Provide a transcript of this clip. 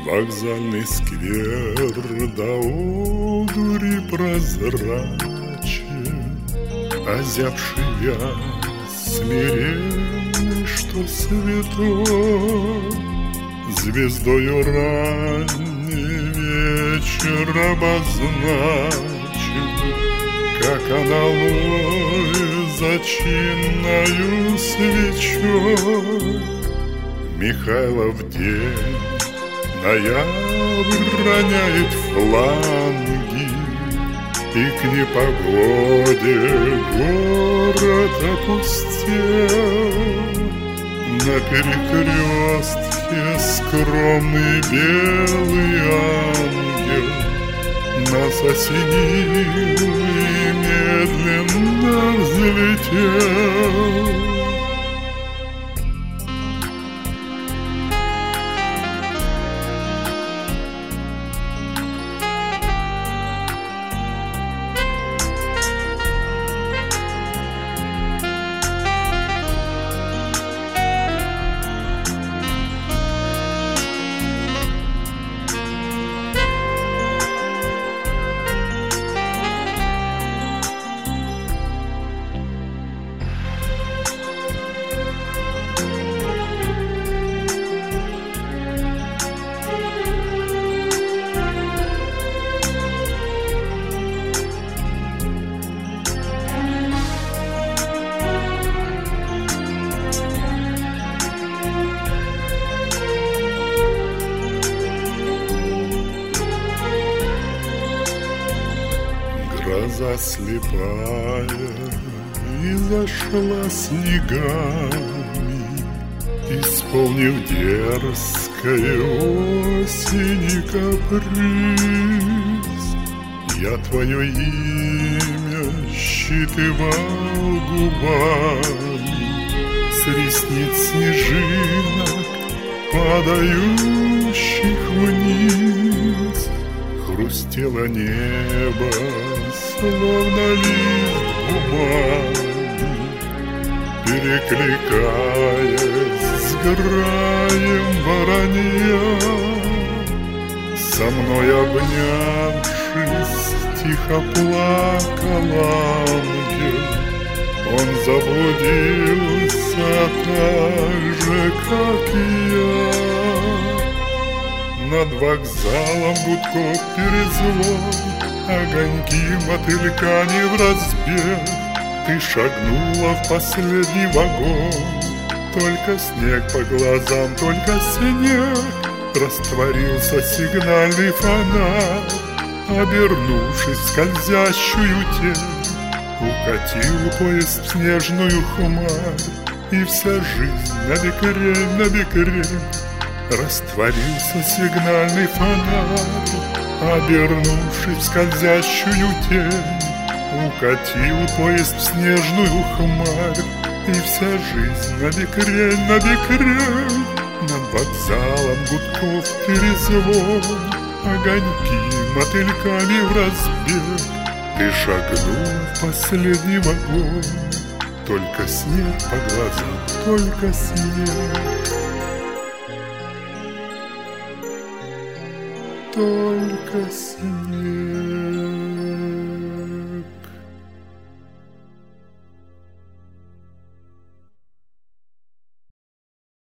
Вокзальный сквер до одури прозрачен, озябший вяз смиренный, что святой, звездою ранний вечер обозначен, как аналой зачинною свечой. Михайлов день, ноябрь роняет фланги, и к непогоде город опустел. На перекрестке скромный белый ангел нас осенил и медленно взлетел. Гроза слепая и зашла снегами, исполнив дерзкой осени каприз. Я твое имя считывал губами с ресниц снежинок, падающих вниз. Хрустело небо, словно лист бумаги, перекликаясь с граем воронья. Со мной обнявшись, тихо плакал ангел. Он заблудился так же, как и я. Над вокзалом гудков перезвон, огоньки мотыльками вразбег. Ты шагнула в последний вагон, только снег по глазам, только снег. Растворился сигнальный фонарь, обернувшись в скользящую тень. Укатил поезд в снежную хмарь, и вся жизнь на бекрень. Растворился сигнальный фонарь, обернувшись в скользящую тень. Укатил поезд в снежную хмарь, и вся жизнь на бекрень. Над вокзалом гудков перезвон, огоньки мотыльками вразбег. Ты шагнул в последний вагон, только снег по глазам, только снег. Только снег.